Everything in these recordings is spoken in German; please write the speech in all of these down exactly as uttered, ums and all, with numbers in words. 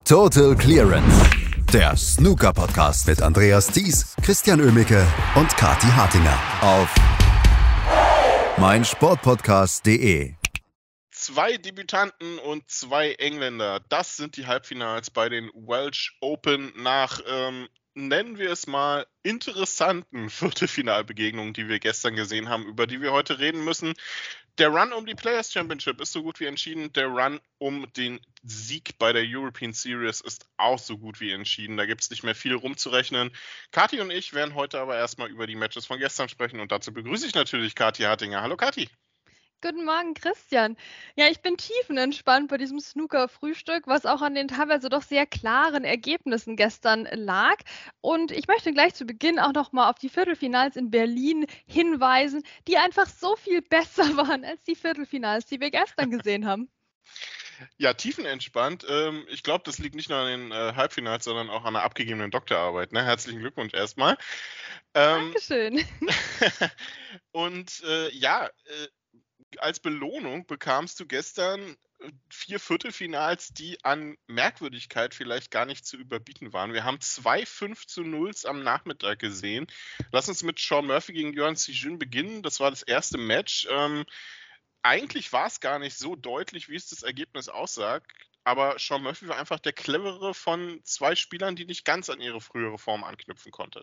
Total Clearance, der Snooker-Podcast mit Andreas Thies, Christian Oemicke und Kathi Hartinger auf meinsportpodcast punkt de. Zwei Debütanten und zwei Engländer, das sind die Halbfinals bei den Welsh Open nach, ähm, nennen wir es mal, interessanten Viertelfinalbegegnungen, die wir gestern gesehen haben, über die wir heute reden müssen. Der Run um die Players Championship ist so gut wie entschieden. Der Run um den Sieg bei der European Series ist auch so gut wie entschieden. Da gibt es nicht mehr viel rumzurechnen. Kathi und ich werden heute aber erstmal über die Matches von gestern sprechen. Und dazu begrüße ich natürlich Kathi Hartinger. Hallo Kathi. Guten Morgen, Christian. Ja, ich bin tiefenentspannt bei diesem Snooker-Frühstück, was auch an den teilweise doch sehr klaren Ergebnissen gestern lag. Und ich möchte gleich zu Beginn auch nochmal auf die Viertelfinals in Berlin hinweisen, die einfach so viel besser waren als die Viertelfinals, die wir gestern gesehen haben. Ja, tiefenentspannt. Ähm, ich glaube, das liegt nicht nur an den äh, Halbfinals, sondern auch an der abgegebenen Doktorarbeit. Ne? Herzlichen Glückwunsch erstmal. Ähm, Dankeschön. Und äh, ja, äh, als Belohnung bekamst du gestern vier Viertelfinals, die an Merkwürdigkeit vielleicht gar nicht zu überbieten waren. Wir haben zwei fünf zu nulls am Nachmittag gesehen. Lass uns mit Shaun Murphy gegen Yuan Sijun beginnen. Das war das erste Match. Ähm, eigentlich war es gar nicht so deutlich, wie es das Ergebnis aussagt. Aber Shaun Murphy war einfach der cleverere von zwei Spielern, die nicht ganz an ihre frühere Form anknüpfen konnte.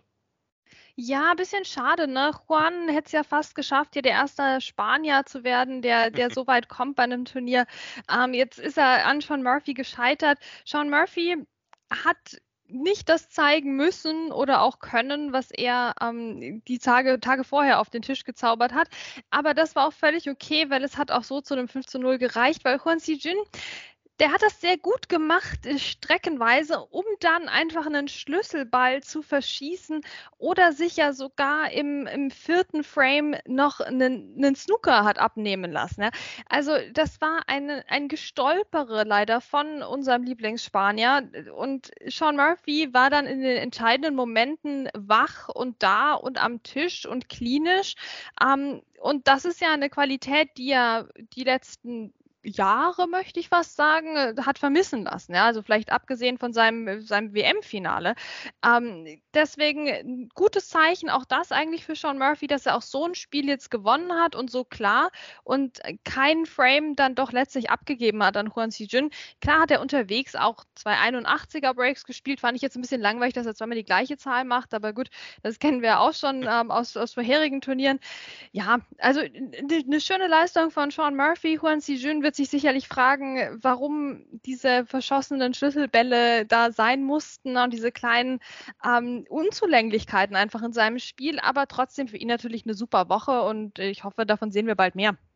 Ja, ein bisschen schade, ne? Juan hätte es ja fast geschafft, hier der erste Spanier zu werden, der, der so weit kommt bei einem Turnier. Ähm, jetzt ist er an Shaun Murphy gescheitert. Shaun Murphy hat nicht das zeigen müssen oder auch können, was er ähm, die Tage, Tage vorher auf den Tisch gezaubert hat. Aber das war auch völlig okay, weil es hat auch so zu einem fünf zu null gereicht, weil Yuan Sijun, der hat das sehr gut gemacht, streckenweise, um dann einfach einen Schlüsselball zu verschießen oder sich ja sogar im, im vierten Frame noch einen, einen Snooker hat abnehmen lassen. Ja. Also das war eine, ein Gestolpere leider von unserem Lieblingsspanier und Shaun Murphy war dann in den entscheidenden Momenten wach und da und am Tisch und klinisch. Ähm, und das ist ja eine Qualität, die ja die letzten Jahre, möchte ich fast sagen, hat vermissen lassen. Ja? Also vielleicht abgesehen von seinem, seinem W M-Finale. Ähm, deswegen ein gutes Zeichen, auch das eigentlich für Shaun Murphy, dass er auch so ein Spiel jetzt gewonnen hat und so klar und keinen Frame dann doch letztlich abgegeben hat an Yuan Sijun. Klar hat er unterwegs auch zwei einundachtziger Breaks gespielt, fand ich jetzt ein bisschen langweilig, dass er zweimal die gleiche Zahl macht, aber gut, das kennen wir auch schon ähm, aus, aus vorherigen Turnieren. Ja, also eine schöne Leistung von Shaun Murphy. Yuan Sijun wird sich sicherlich fragen, warum diese verschossenen Schlüsselbälle da sein mussten und diese kleinen ähm, Unzulänglichkeiten einfach in seinem Spiel, aber trotzdem für ihn natürlich eine super Woche und ich hoffe, davon sehen wir bald mehr.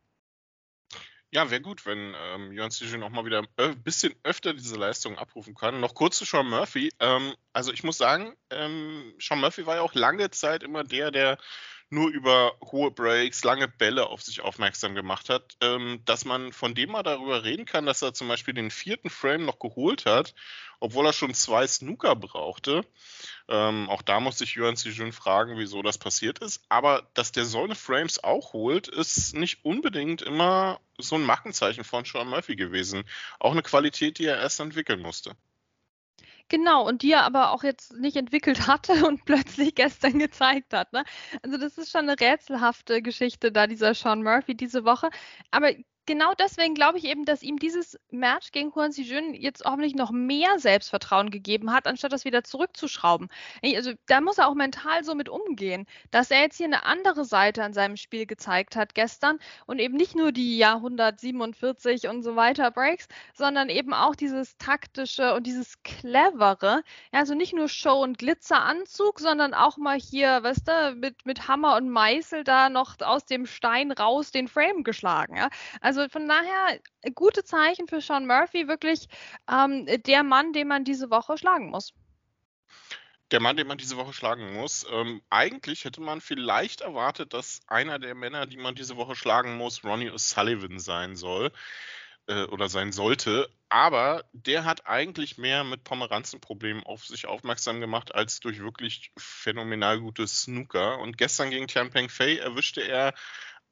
Ja, wäre gut, wenn ähm, Yuan Sijun auch mal wieder ein äh, bisschen öfter diese Leistung abrufen kann. Noch kurz zu Shaun Murphy. Ähm, also ich muss sagen, ähm, Shaun Murphy war ja auch lange Zeit immer der, der nur über hohe Breaks, lange Bälle auf sich aufmerksam gemacht hat, ähm, dass man von dem mal darüber reden kann, dass er zum Beispiel den vierten Frame noch geholt hat, obwohl er schon zwei Snooker brauchte. Ähm, auch da muss sich Yuan Sijun fragen, wieso das passiert ist. Aber dass der so eine Frames auch holt, ist nicht unbedingt immer so ein Markenzeichen von Shaun Murphy gewesen. Auch eine Qualität, die er erst entwickeln musste. Genau, und die er aber auch jetzt nicht entwickelt hatte und plötzlich gestern gezeigt hat. Ne? Also das ist schon eine rätselhafte Geschichte da, dieser Shaun Murphy diese Woche. Aber genau deswegen glaube ich eben, dass ihm dieses Match gegen Yuan Sijun jetzt hoffentlich noch mehr Selbstvertrauen gegeben hat, anstatt das wieder zurückzuschrauben. Also da muss er auch mental so mit umgehen, dass er jetzt hier eine andere Seite an seinem Spiel gezeigt hat gestern und eben nicht nur die ja hundertsiebenundvierzig und so weiter Breaks, sondern eben auch dieses taktische und dieses clevere. Ja, also nicht nur Show- und Glitzeranzug, sondern auch mal hier, weißt du, mit, mit Hammer und Meißel da noch aus dem Stein raus den Frame geschlagen. Ja? Also von daher gute Zeichen für Shaun Murphy, wirklich ähm, der Mann, den man diese Woche schlagen muss. Der Mann, den man diese Woche schlagen muss. Ähm, eigentlich hätte man vielleicht erwartet, dass einer der Männer, die man diese Woche schlagen muss, Ronnie O'Sullivan sein soll äh, oder sein sollte. Aber der hat eigentlich mehr mit Pomeranzenproblemen auf sich aufmerksam gemacht, als durch wirklich phänomenal gutes Snooker. Und gestern gegen Tian Pengfei erwischte er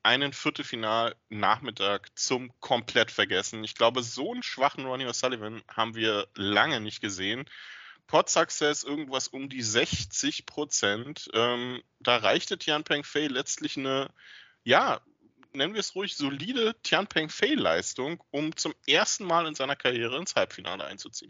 einen Viertelfinal-Nachmittag zum komplett vergessen. Ich glaube, so einen schwachen Ronnie O'Sullivan haben wir lange nicht gesehen. Pot Success irgendwas um die sechzig Prozent. Ähm, da reichte Tian Pengfei letztlich eine, ja, nennen wir es ruhig, solide Tian Pengfei-Leistung, um zum ersten Mal in seiner Karriere ins Halbfinale einzuziehen.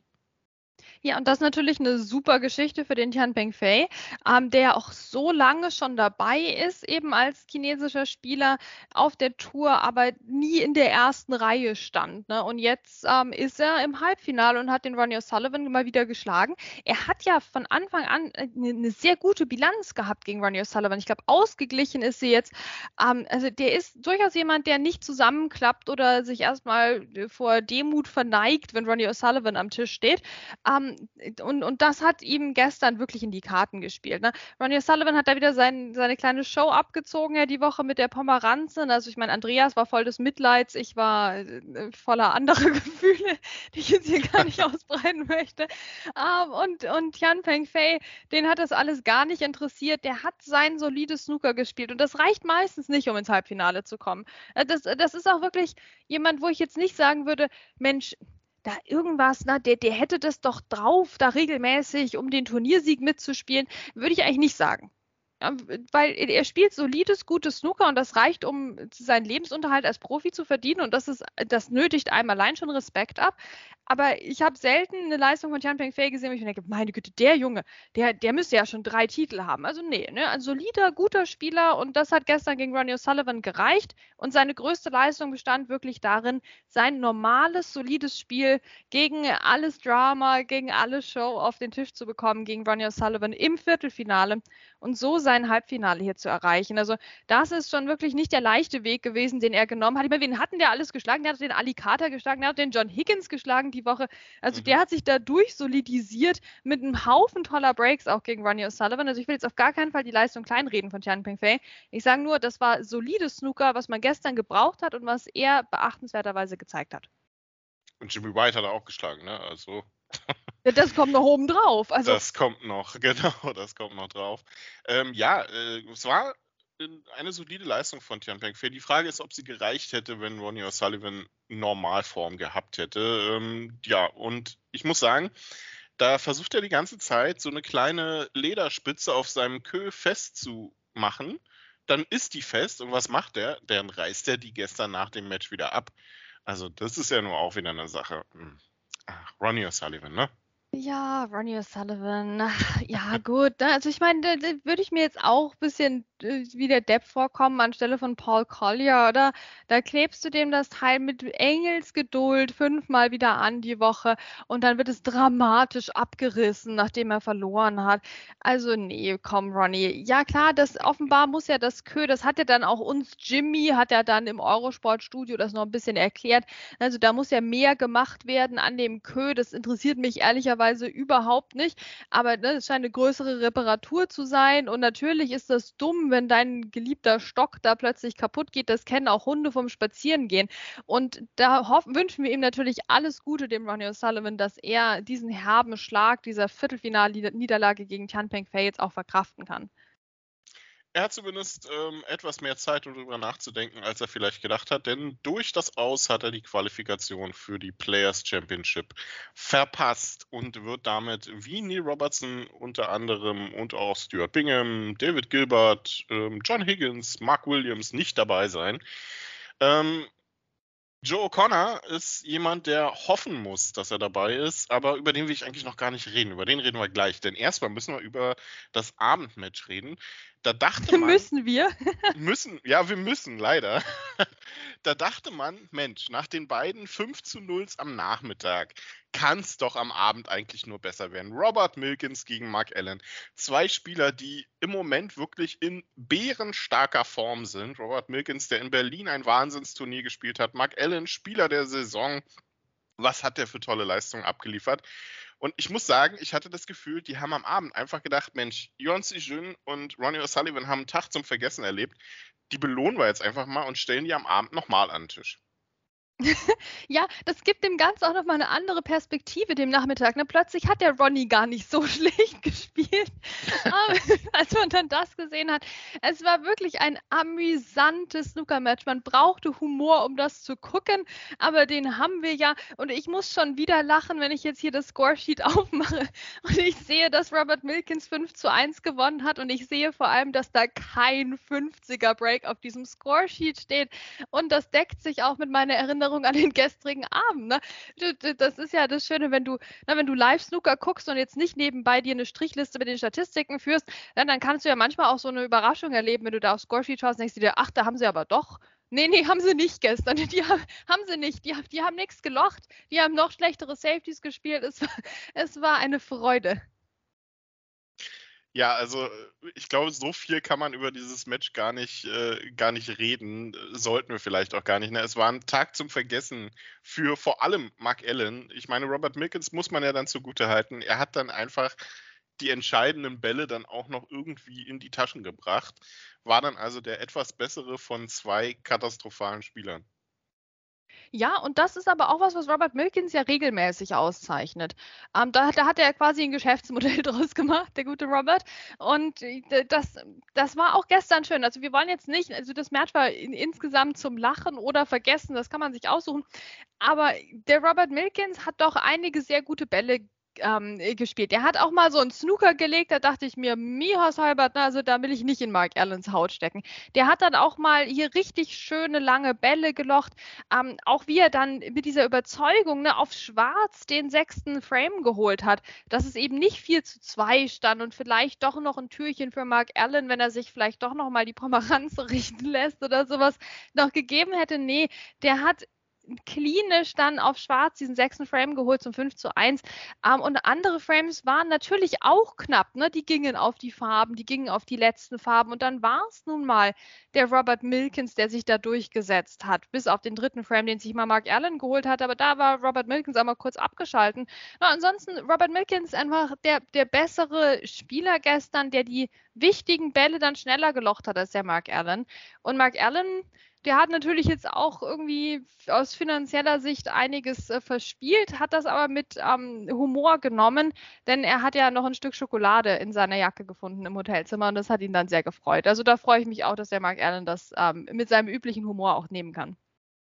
Ja, und das ist natürlich eine super Geschichte für den Tian Pengfei, ähm, der auch so lange schon dabei ist, eben als chinesischer Spieler auf der Tour, aber nie in der ersten Reihe stand. Ne? Und jetzt ähm, ist er im Halbfinale und hat den Ronnie O'Sullivan mal wieder geschlagen. Er hat ja von Anfang an eine, eine sehr gute Bilanz gehabt gegen Ronnie O'Sullivan. Ich glaube, ausgeglichen ist sie jetzt. Ähm, also der ist durchaus jemand, der nicht zusammenklappt oder sich erstmal vor Demut verneigt, wenn Ronnie O'Sullivan am Tisch steht. Ähm, und, und das hat ihm gestern wirklich in die Karten gespielt. Ne? Ronnie O'Sullivan hat da wieder sein, seine kleine Show abgezogen, ja, die Woche mit der Pomeranze. Also ich meine, Andreas war voll des Mitleids, ich war äh, voller anderer Gefühle, die ich jetzt hier gar nicht ausbreiten möchte. Ähm, und, und Tian Pengfei, den hat das alles gar nicht interessiert. Der hat sein solides Snooker gespielt und das reicht meistens nicht, um ins Halbfinale zu kommen. Das, das ist auch wirklich jemand, wo ich jetzt nicht sagen würde, Mensch, da irgendwas, na, der, der hätte das doch drauf, da regelmäßig, um den Turniersieg mitzuspielen, würde ich eigentlich nicht sagen. Ja, weil er spielt solides, gutes Snooker und das reicht, um seinen Lebensunterhalt als Profi zu verdienen und das ist, das nötigt einem allein schon Respekt ab. Aber ich habe selten eine Leistung von Tian Pengfei gesehen, wo ich mir denke, meine Güte, der Junge, der, der müsste ja schon drei Titel haben. Also nee, ne, ein solider, guter Spieler und das hat gestern gegen Ronnie O'Sullivan gereicht und seine größte Leistung bestand wirklich darin, sein normales, solides Spiel gegen alles Drama, gegen alle Show auf den Tisch zu bekommen, gegen Ronnie O'Sullivan im Viertelfinale und so sein Halbfinale hier zu erreichen. Also das ist schon wirklich nicht der leichte Weg gewesen, den er genommen hat. Ich meine, wen hatten der alles geschlagen? Der hat den Ali Carter geschlagen, der hat den John Higgins geschlagen die Woche. Also mhm. der hat sich da durchsolidisiert mit einem Haufen toller Breaks auch gegen Ronnie O'Sullivan. Also ich will jetzt auf gar keinen Fall die Leistung kleinreden von Tian Pengfei. Ich sage nur, das war solides Snooker, was man gestern gebraucht hat und was er beachtenswerterweise gezeigt hat. Und Jimmy White hat er auch geschlagen, ne? Also ja, das kommt noch oben drauf. Also das kommt noch, genau, das kommt noch drauf. Ähm, ja, äh, es war eine solide Leistung von Tian Pengfei. Die Frage ist, ob sie gereicht hätte, wenn Ronnie O'Sullivan Normalform gehabt hätte. Ähm, ja, und ich muss sagen, da versucht er die ganze Zeit, so eine kleine Lederspitze auf seinem Queue festzumachen. Dann ist die fest und was macht er? Dann reißt er die gestern nach dem Match wieder ab. Also das ist ja nur auch wieder eine Sache. Ach, Ronnie O'Sullivan, ne? Ja, Ronnie O'Sullivan. Ja, gut. Ne? Also ich meine, da, da würde ich mir jetzt auch ein bisschen äh, wie der Depp vorkommen anstelle von Paul Collier, oder? Da klebst du dem das Teil mit Engelsgeduld fünfmal wieder an die Woche und dann wird es dramatisch abgerissen, nachdem er verloren hat. Also nee, komm, Ronnie. Ja klar, das offenbar muss ja das Queue, das hat ja dann auch uns Jimmy, hat ja dann im Eurosport-Studio das noch ein bisschen erklärt. Also da muss ja mehr gemacht werden an dem Queue. Das interessiert mich ehrlicherweise überhaupt nicht, aber ne, es scheint eine größere Reparatur zu sein und natürlich ist das dumm, wenn dein geliebter Stock da plötzlich kaputt geht, das kennen auch Hunde vom Spazierengehen und da hoffen, wünschen wir ihm natürlich alles Gute, dem Ronnie O'Sullivan, dass er diesen herben Schlag dieser Viertelfinal-Niederlage gegen Tian Pengfei jetzt auch verkraften kann. Er hat zumindest ähm, etwas mehr Zeit, um darüber nachzudenken, als er vielleicht gedacht hat, denn durch das Aus hat er die Qualifikation für die Players Championship verpasst und wird damit wie Neil Robertson unter anderem und auch Stuart Bingham, David Gilbert, ähm, John Higgins, Mark Williams nicht dabei sein. Ähm, Joe O'Connor ist jemand, der hoffen muss, dass er dabei ist, aber über den will ich eigentlich noch gar nicht reden. Über den reden wir gleich, denn erstmal müssen wir über das Abendmatch reden. Da dachte man, müssen wir? müssen, ja, wir müssen, leider. Da dachte man, Mensch, nach den beiden fünf zu null am Nachmittag kann es doch am Abend eigentlich nur besser werden. Robert Milkins gegen Mark Allen. Zwei Spieler, die im Moment wirklich in bärenstarker Form sind. Robert Milkins, der in Berlin ein Wahnsinnsturnier gespielt hat. Mark Allen, Spieler der Saison. Was hat der für tolle Leistungen abgeliefert? Und ich muss sagen, ich hatte das Gefühl, die haben am Abend einfach gedacht, Mensch, Yeon Si-Jun und Ronnie O'Sullivan haben einen Tag zum Vergessen erlebt. Die belohnen wir jetzt einfach mal und stellen die am Abend nochmal an den Tisch. Ja, das gibt dem Ganzen auch noch mal 'ne andere Perspektive dem Nachmittag, ne? Plötzlich hat der Ronnie gar nicht so schlecht gespielt, aber als man dann das gesehen hat. Es war wirklich ein amüsantes Snookermatch. Man brauchte Humor, um das zu gucken, aber den haben wir ja. Und ich muss schon wieder lachen, wenn ich jetzt hier das Scoresheet aufmache und ich sehe, dass Robert Milkins fünf zu eins gewonnen hat und ich sehe vor allem, dass da kein fünfziger Break auf diesem Scoresheet steht und das deckt sich auch mit meiner Erinnerung an den gestrigen Abend, ne? Du du das ist ja das Schöne, wenn du ne, wenn du Live-Snooker guckst und jetzt nicht nebenbei dir 'ne Strichliste mit den Statistiken führst, ja, dann kannst du ja manchmal auch so 'ne Überraschung erleben, wenn du da aufs Scoresheet schaust und denkst du dir: „Ach, da haben sie aber doch ne, ne, haben sie nicht gestern. Die ha haben sie nicht. Die ha die haben nix gelocht. Die haben noch schlechtere Safeties gespielt." Es war es war eine Freude. Ja, also, ich glaube, so viel kann man über dieses Match gar nicht äh, gar nicht reden. Sollten wir vielleicht auch gar nicht, ne? Es war 'n Tag zum Vergessen für vor allem Mark Allen. Ich meine, Robert Milkins muss man ja dann zugutehalten. Er hat dann einfach die entscheidenden Bälle dann auch noch irgendwie in die Taschen gebracht, war dann also der etwas bessere von zwei katastrophalen Spielern. Ja, und das ist aber auch was, was Robert Milkins ja regelmäßig auszeichnet. Ähm, da da hat er quasi 'n Geschäftsmodell draus gemacht, der gute Robert. Und, äh, d das das war auch gestern schön. Also, wir wollen jetzt nicht also, das Match war in insgesamt zum Lachen oder Vergessen, das kann man sich aussuchen. Aber der Robert Milkins hat doch einige sehr gute Bälle, ähm, äh, gespielt. Der hat auch mal so 'n Snooker gelegt, da dachte ich mir: „Mihas Halbert, ne, also, da will ich nicht in Mark Allens Haut stecken." Der hat dann auch mal hier richtig schöne lange Bälle gelocht. Ähm, auch wie er dann mit dieser Überzeugung, ne, auf Schwarz den sechsten Frame geholt hat, dass es eben nicht vier zu zwei stand und vielleicht doch noch 'n Türchen für Mark Allen, wenn er sich vielleicht doch noch mal die Pomeranze richten lässt oder so was, noch gegeben hätte. Ne, der hat klinisch dann auf Schwarz diesen sechsten Frame geholt zum fünf zu eins. Ähm, und andere Frames waren natürlich auch knapp, ne? Die gingen auf die Farben, die gingen auf die letzten Farben. Und dann war's nun mal der Robert Milkins, der sich da durchgesetzt hat, bis auf den dritten Frame, den sich mal Mark Allen geholt hat. Aber da war Robert Milkins auch mal kurz abgeschalten. Na, ansonsten Robert Milkins einfach der der bessere Spieler gestern, der die wichtigen Bälle dann schneller gelocht hat als der Mark Allen. Und Mark Allen, der hat natürlich jetzt auch irgendwie f aus finanzieller Sicht einiges, äh, verspielt, hat das aber mit, ähm, Humor genommen, denn er hat ja noch 'n Stück Schokolade in seiner Jacke gefunden im Hotelzimmer und das hat ihn dann sehr gefreut. Also, da freue ich mich auch, dass der Mark Allen das, ähm, mit seinem üblichen Humor auch nehmen kann.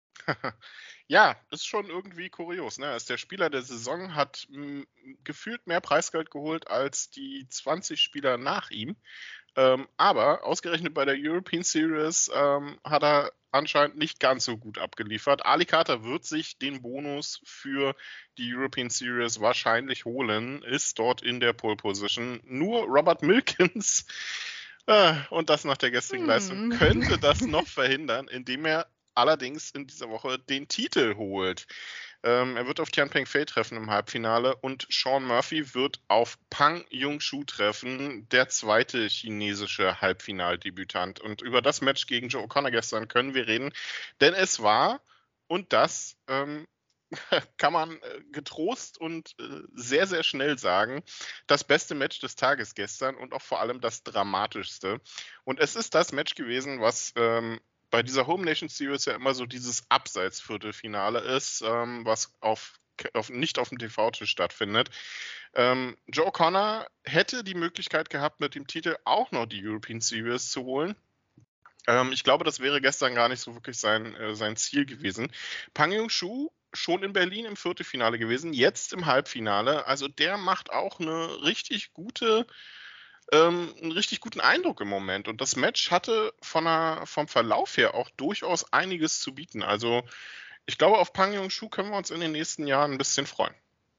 Ja, ist schon irgendwie kurios, ne? Er ist der Spieler der Saison, hat, hm, gefühlt mehr Preisgeld geholt als die zwanzig Spieler nach ihm. Ähm, aber ausgerechnet bei der European Series, ähm, hat er anscheinend nicht ganz so gut abgeliefert. Ali Carter wird sich den Bonus für die European Series wahrscheinlich holen, ist dort in der Pole Position. Nur Robert Milkins, äh, und das nach der gestrigen Leistung, Mhm. könnte das noch verhindern, indem er allerdings in dieser Woche den Titel holt. Ähm, er wird auf Tian Pengfei treffen im Halbfinale und Shaun Murphy wird auf Pang Jung-Shu treffen, der zweite chinesische Halbfinaldebütant. Und über das Match gegen Joe O'Connor gestern können wir reden, denn es war, und das ähm, kann man äh, getrost und äh, sehr, sehr schnell sagen, das beste Match des Tages gestern und auch vor allem das dramatischste. Und es ist das Match gewesen, was ähm, bei dieser Home Nation Series ja immer so dieses Abseits-Viertelfinale ist, ähm, was auf, auf, nicht auf dem T V-Tisch stattfindet. Ähm, Joe O'Connor hätte die Möglichkeit gehabt, mit dem Titel auch noch die European Series zu holen. Ähm, ich glaube, das wäre gestern gar nicht so wirklich sein, äh, sein Ziel gewesen. Pang Jung-Shu schon in Berlin im Viertelfinale gewesen, jetzt im Halbfinale. Also der macht auch eine richtig gute ähm, 'n richtig guten Eindruck im Moment. Und das Match hatte von der vom Verlauf her auch durchaus einiges zu bieten. Also, ich glaube, auf Pang Jung-Shu können wir uns in den nächsten Jahren ein bisschen freuen.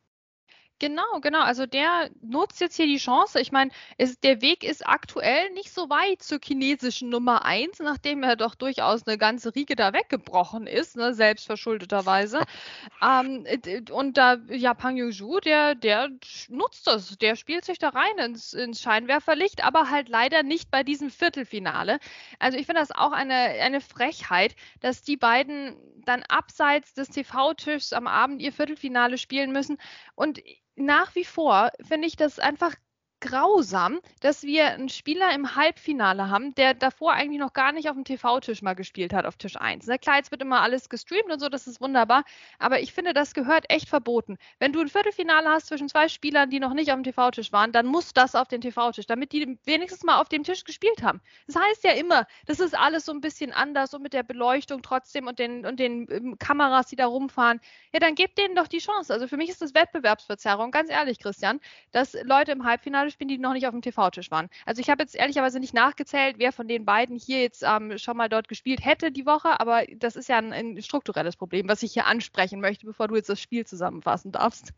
Genau, genau. Also der nutzt jetzt hier die Chance. Ich meine, es der Weg ist aktuell nicht so weit zur chinesischen Nummer eins, nachdem er doch durchaus eine ganze Riege da weggebrochen ist, ne, selbstverschuldeterweise. Ähm, äh, d und da ja, Pang Jung-Shu, der der sch nutzt das. Der spielt sich da rein ins ins Scheinwerferlicht, aber halt leider nicht bei diesem Viertelfinale. Also, ich finde das auch eine eine Frechheit, dass die beiden dann abseits des T V-Tischs am Abend ihr Viertelfinale spielen müssen. Und nach wie vor finde ich das einfach grausam, dass wir einen Spieler im Halbfinale haben, der davor eigentlich noch gar nicht auf dem T V-Tisch mal gespielt hat, auf Tisch eins. Na klar, jetzt wird immer alles gestreamt und so, das ist wunderbar, aber ich finde, das gehört echt verboten. Wenn du ein Viertelfinale hast zwischen zwei Spielern, die noch nicht auf dem T V-Tisch waren, dann muss das auf den T V-Tisch, damit die wenigstens mal auf dem Tisch gespielt haben. Das heißt ja immer, das ist alles so ein bisschen anders, so mit der Beleuchtung trotzdem und den, und den ähm, Kameras, die da rumfahren. Ja, dann gebt denen doch die Chance. Also für mich ist das Wettbewerbsverzerrung, ganz ehrlich, Christian, dass Leute im Halbfinale spielen, die noch nicht auf dem T V-Tisch waren. Also ich habe jetzt ehrlicherweise nicht nachgezählt, wer von den beiden hier jetzt ähm, schon mal dort gespielt hätte die Woche, aber das ist ja ein, ein strukturelles Problem, was ich hier ansprechen möchte, bevor du jetzt das Spiel zusammenfassen darfst.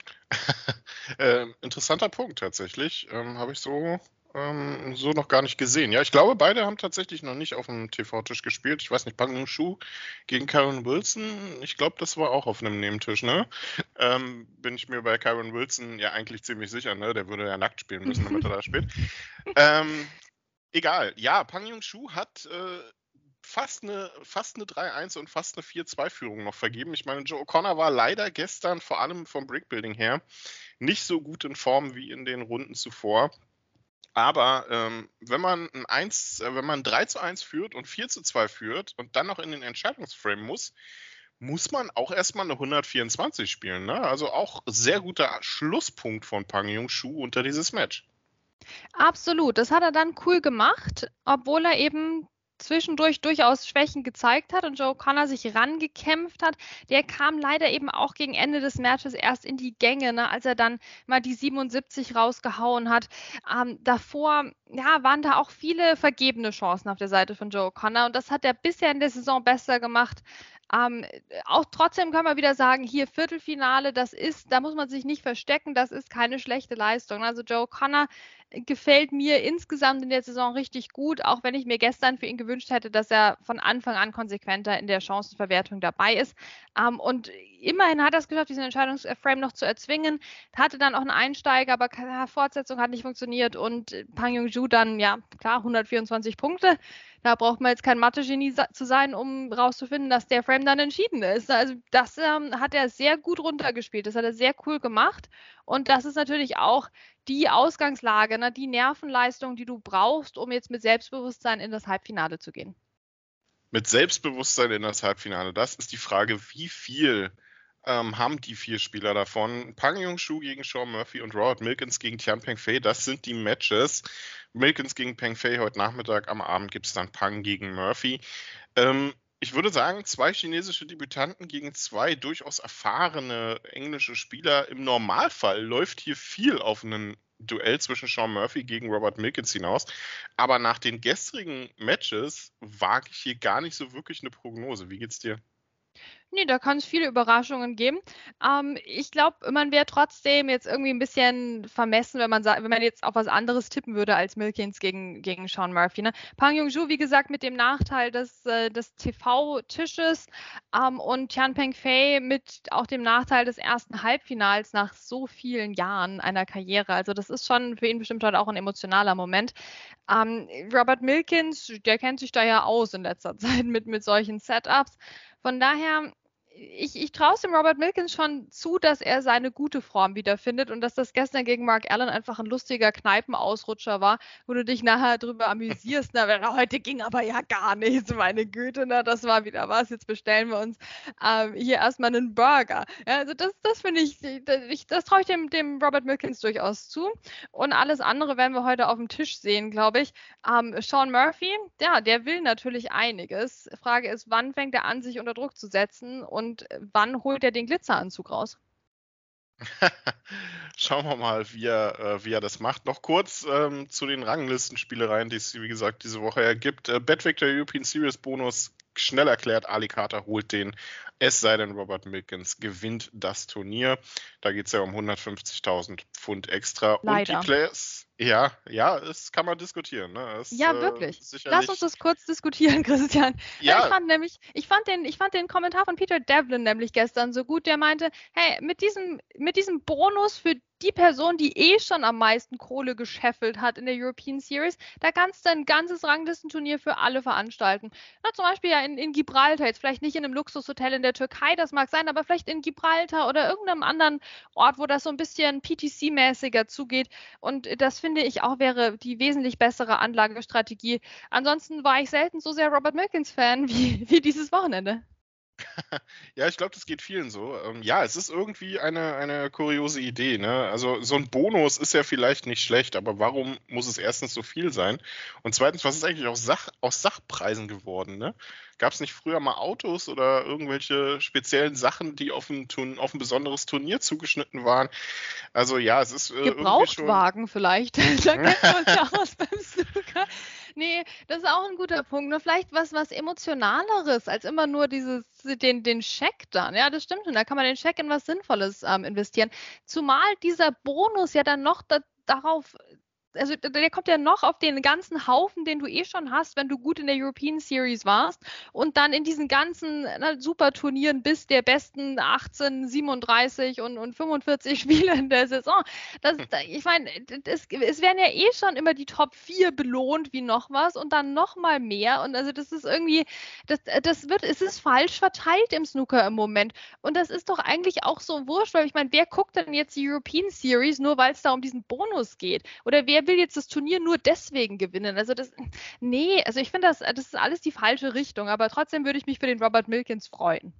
äh, interessanter Punkt tatsächlich. Ähm, habe ich so, ähm, so noch gar nicht gesehen. Ja, ich glaube, beide haben tatsächlich noch nicht auf dem T V-Tisch gespielt. Ich weiß nicht, Pang Yong-Shu gegen Kyron Wilson. Ich glaube, das war auch auf einem Nebentisch, ne? Ähm, bin ich mir bei Kyron Wilson ja eigentlich ziemlich sicher, ne? Der würde ja nackt spielen müssen, damit er da spielt. ähm, egal. Ja, Pang Yong-Shu hat äh, fast eine, fast eine drei eins und fast eine vier zwei Führung noch vergeben. Ich meine, Joe O'Connor war leider gestern, vor allem vom Brickbuilding her, nicht so gut in Form wie in den Runden zuvor. Aber ähm, wenn man ein eins, äh, wenn man drei zu eins führt und vier zu zwei führt und dann noch in den Entscheidungsframe muss, muss man auch erstmal eine hundertvierundzwanzig spielen. Ne? Also auch sehr guter Schlusspunkt von Pang Yong-Shu unter dieses Match. Absolut, das hat er dann cool gemacht, obwohl er eben zwischendurch durchaus Schwächen gezeigt hat und Joe O'Connor sich rangekämpft hat. Der kam leider eben auch gegen Ende des Matches erst in die Gänge, ne, als er dann mal die siebenundsiebzig rausgehauen hat. Ähm, davor ja, waren da auch viele vergebene Chancen auf der Seite von Joe O'Connor und das hat er bisher in der Saison besser gemacht. Ähm, auch trotzdem können wir wieder sagen, hier Viertelfinale, das ist, da muss man sich nicht verstecken, das ist keine schlechte Leistung. Also Joe O'Connor gefällt mir insgesamt in der Saison richtig gut, auch wenn ich mir gestern für ihn gewünscht hätte, dass er von Anfang an konsequenter in der Chancenverwertung dabei ist. Ähm, und immerhin hat er es geschafft, diesen Entscheidungsframe noch zu erzwingen, hatte dann auch einen Einsteiger, aber keine Fortsetzung hat nicht funktioniert und Pang Yong-Shu dann, ja klar, hundertvierundzwanzig Punkte. Da braucht man jetzt kein Mathe-Genie zu sein, um rauszufinden, dass der Frame dann entschieden ist. Also das ähm, hat er sehr gut runtergespielt. Das hat er sehr cool gemacht. Und das ist natürlich auch die Ausgangslage, ne, die Nervenleistung, die du brauchst, um jetzt mit Selbstbewusstsein in das Halbfinale zu gehen. Mit Selbstbewusstsein in das Halbfinale, das ist die Frage, wie viel ähm, haben die vier Spieler davon? Pang Yong-Shu gegen Sean Murphy und Robert Milkins gegen Tian Pengfei, das sind die Matches. Milkins gegen Pengfei heute Nachmittag, am Abend gibt es dann Pang gegen Murphy. Ähm, ich würde sagen, zwei chinesische Debütanten gegen zwei durchaus erfahrene englische Spieler. Im Normalfall läuft hier viel auf ein Duell zwischen Sean Murphy gegen Robert Milkins hinaus. Aber nach den gestrigen Matches wage ich hier gar nicht so wirklich eine Prognose. Wie geht's dir? Nee, da kann es viele Überraschungen geben. Ähm, ich glaube, man wäre trotzdem jetzt irgendwie ein bisschen vermessen, wenn man, wenn man jetzt auf was anderes tippen würde als Milkins gegen, gegen Sean Murphy. Ne? Pang Yong-Shu, wie gesagt, mit dem Nachteil des, äh, des T V-Tisches ähm, und Tian Pengfei mit auch dem Nachteil des ersten Halbfinals nach so vielen Jahren einer Karriere. Also das ist schon für ihn bestimmt heute auch ein emotionaler Moment. Ähm, Robert Milkins, der kennt sich da ja aus in letzter Zeit mit, mit solchen Setups. Von daher, ich, ich traue es dem Robert Milkins schon zu, dass er seine gute Form wiederfindet und dass das gestern gegen Mark Allen einfach ein lustiger Kneipenausrutscher war, wo du dich nachher drüber amüsierst. Na, heute ging aber ja gar nichts, meine Güte, na, das war wieder was. Jetzt bestellen wir uns ähm, hier erstmal einen Burger. Ja, also das, das finde ich, ich, das traue ich dem, dem Robert Milkins durchaus zu. Und alles andere werden wir heute auf dem Tisch sehen, glaube ich. Ähm, Sean Murphy, ja, der will natürlich einiges. Frage ist, wann fängt er an, sich unter Druck zu setzen und Und wann holt er den Glitzeranzug raus? Schauen wir mal, wie er, äh, wie er das macht. Noch kurz ähm, zu den Ranglistenspielereien, die es, wie gesagt, diese Woche ergibt. Äh, Betwictor European Series Bonus, schnell erklärt, Ali Carter holt den, es sei denn, Robert Milkins gewinnt das Turnier. Da geht es ja um hundertfünfzigtausend Pfund extra. Leider. Und die Players, ja, ja, das kann man diskutieren. Ne? Es, ja, äh, wirklich. sicherlich... Lass uns das kurz diskutieren, Christian. Ja. Ich fand nämlich, ich fand den, ich fand den Kommentar von Peter Devlin nämlich gestern so gut, der meinte, hey, mit diesem, mit diesem Bonus für die Person, die eh schon am meisten Kohle gescheffelt hat in der European Series, da kannst du ein ganzes Ranglistenturnier für alle veranstalten. Na, zum Beispiel ja in, in Gibraltar, jetzt vielleicht nicht in einem Luxushotel in der Türkei, das mag sein, aber vielleicht in Gibraltar oder irgendeinem anderen Ort, wo das so ein bisschen P T C-mäßiger zugeht. Und das finde ich auch wäre die wesentlich bessere Anlagestrategie. Ansonsten war ich selten so sehr Robert Milkins-Fan wie, wie dieses Wochenende. Ja, ich glaube, das geht vielen so. Ähm, ja, es ist irgendwie eine, eine kuriose Idee, ne? Also so ein Bonus ist ja vielleicht nicht schlecht, aber warum muss es erstens so viel sein? Und zweitens, was ist eigentlich aus, Sach, aus Sachpreisen geworden, ne? Gab es nicht früher mal Autos oder irgendwelche speziellen Sachen, die auf ein, Turn, auf ein besonderes Turnier zugeschnitten waren? Also ja, es ist äh, Gebrauchtwagen vielleicht. Da kennt man uns ja aus beim Snooker. Nee, das ist auch ein guter Punkt. Nur vielleicht was, was Emotionaleres als immer nur dieses, den, den Scheck dann. Ja, das stimmt schon. Da kann man den Scheck in was Sinnvolles ähm, investieren. Zumal dieser Bonus ja dann noch da, darauf, also der kommt ja noch auf den ganzen Haufen, den du eh schon hast, wenn du gut in der European Series warst und dann in diesen ganzen na, Superturnieren bist der besten achtzehn, siebenunddreißig und, und fünfundvierzig Spieler in der Saison. Das, ich meine, es werden ja eh schon immer die Top vier belohnt wie noch was und dann noch mal mehr und also das ist irgendwie, das, das wird, es ist falsch verteilt im Snooker im Moment und das ist doch eigentlich auch so wurscht, weil ich meine, wer guckt denn jetzt die European Series nur, weil es da um diesen Bonus geht? Oder wer will jetzt das Turnier nur deswegen gewinnen? Also das, nee, also ich finde, das, das ist alles die falsche Richtung, aber trotzdem würde ich mich für den Robert Milkins freuen.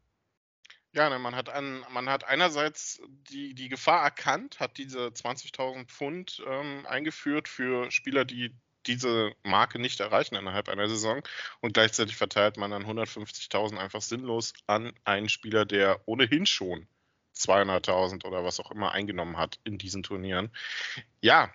Ja, ne, man hat an, man hat einerseits die, die Gefahr erkannt, hat diese zwanzigtausend Pfund ähm, eingeführt für Spieler, die diese Marke nicht erreichen innerhalb einer Saison und gleichzeitig verteilt man dann hundertfünfzigtausend einfach sinnlos an einen Spieler, der ohnehin schon zweihunderttausend oder was auch immer eingenommen hat in diesen Turnieren. Ja,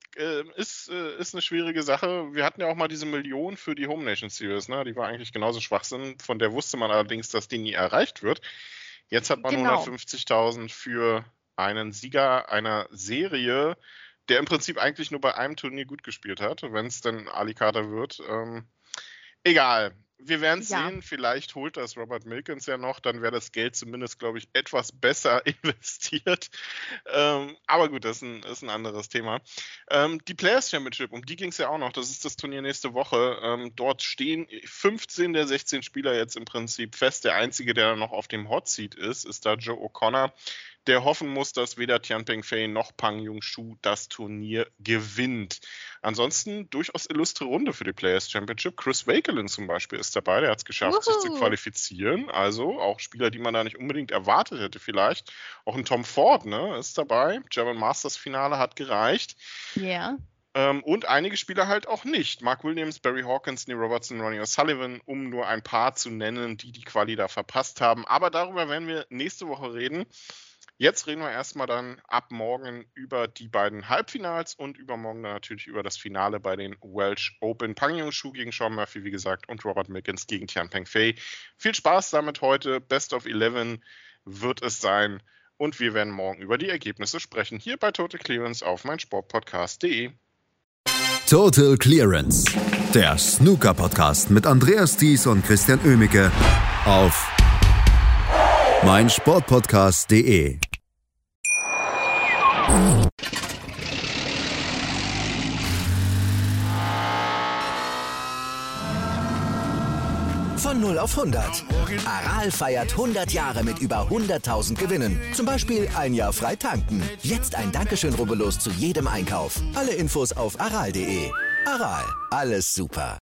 Ist, ist eine schwierige Sache. Wir hatten ja auch mal diese Million für die Home Nation Series, ne? Die war eigentlich genauso Schwachsinn. Von der wusste man allerdings, dass die nie erreicht wird. Jetzt hat man genau. hundertfünfzigtausend für einen Sieger einer Serie, der im Prinzip eigentlich nur bei einem Turnier gut gespielt hat, wenn es dann Alicata wird. Ähm, egal. Wir werden es ja. sehen, vielleicht holt das Robert Milkins ja noch, dann wäre das Geld zumindest, glaube ich, etwas besser investiert. Ähm, aber gut, das ist ein, ist ein anderes Thema. Ähm, die Players Championship, um die ging es ja auch noch, das ist das Turnier nächste Woche. Ähm, dort stehen fünfzehn der sechzehn Spieler jetzt im Prinzip fest. Der einzige, der noch auf dem Hot Seat ist, ist da Joe O'Connor, der hoffen muss, dass weder Tianpeng Fei noch Pang Junxu das Turnier gewinnt. Ansonsten durchaus illustre Runde für die Players Championship. Chris Wakelin zum Beispiel ist dabei, der hat es geschafft, Uhu. sich zu qualifizieren. Also auch Spieler, die man da nicht unbedingt erwartet hätte vielleicht. Auch ein Tom Ford, ne, ist dabei. German Masters Finale hat gereicht. Ja. Yeah. Ähm, und einige Spieler halt auch nicht. Mark Williams, Barry Hawkins, Neil Robertson, Ronnie O'Sullivan, um nur ein paar zu nennen, die die Quali da verpasst haben. Aber darüber werden wir nächste Woche reden. Jetzt reden wir erstmal dann ab morgen über die beiden Halbfinals und übermorgen dann natürlich über das Finale bei den Welsh Open. Pang Junxu gegen Sean Murphy, wie gesagt, und Robert Milkins gegen Tianpeng Fei. Viel Spaß damit heute. Best of elf wird es sein. Und wir werden morgen über die Ergebnisse sprechen. Hier bei Total Clearance auf meinsportpodcast punkt de. Total Clearance, der Snooker-Podcast mit Andreas Thies und Christian Oemicke auf meinsportpodcast punkt de. Von null auf hundert. Aral feiert hundert Jahre mit über hunderttausend Gewinnen. Zum Beispiel ein Jahr frei tanken. Jetzt ein Dankeschön, rubbellos zu jedem Einkauf. Alle Infos auf aral punkt de. Aral, alles super.